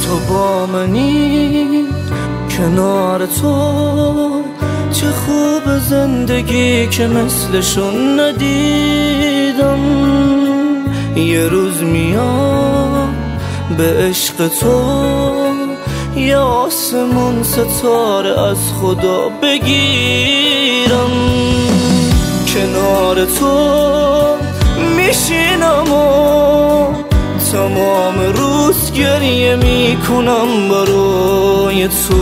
تو با منی کنار تو، چه خوب زندگی که مثلشون ندیدم. یه روز میام به عشق تو، یه آسمون ستاره از خدا بگیرم. کنار تو میشینم و تمام روز گریه میکنم برای تو.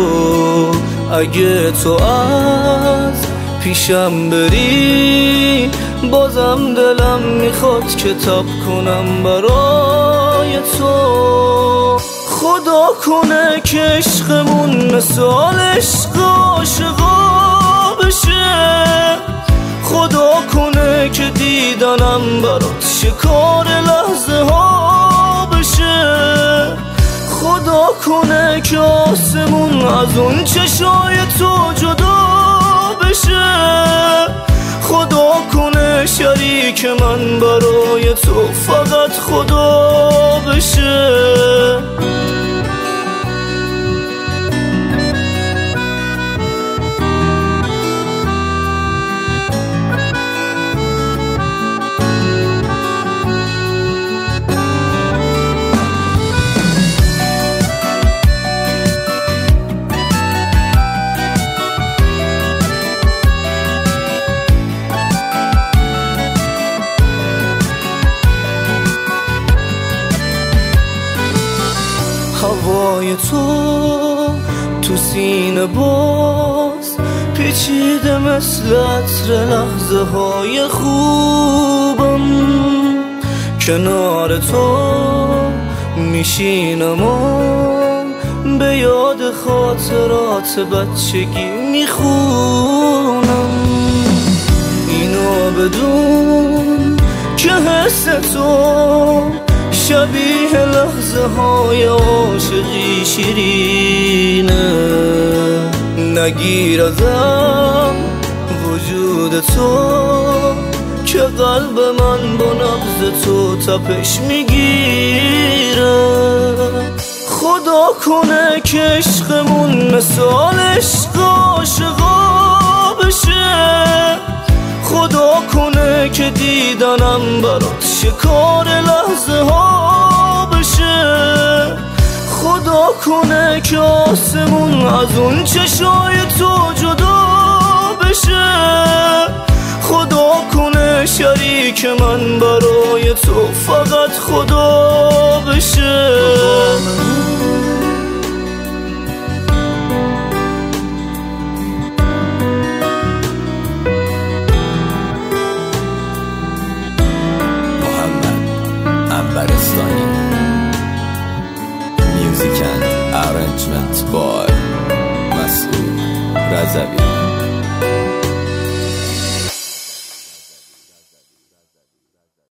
اگه تو از پیشم بری، بازم دلم میخواد کتاب کنم برای تو. خدا کنه که عشقمون مثال عشق عاشقا بشه. خدا کنه که دیدنم برات شکار لحظه ها بشه. خدا کنه که آسمون از اون چشای تو جدا بشه. خدا کنه شریک من برای تو فقط خدا بشه. هوای تو سینه باز پیچیده مثل عطر لحظه های خوبم. کنار تو میشینم و به یاد خاطرات بچگی میخونم. اینو بدون که حس تو شبیه لحظه های عاشقی شیرینه. نگیر ازم وجود تو که قلب من با نبض تو تپش میگیره. خدا کنه که عشقمون مثال عشق عاشقا بشه. خدا کنه که دیدنم برات شکار لحظه ها بشه. خدا کنه که آسمون از اون چشای تو جدا بشه. خدا کنه شریک من برای تو فقط خدا بشه. Music and arrangement by Mas'ud Razavi.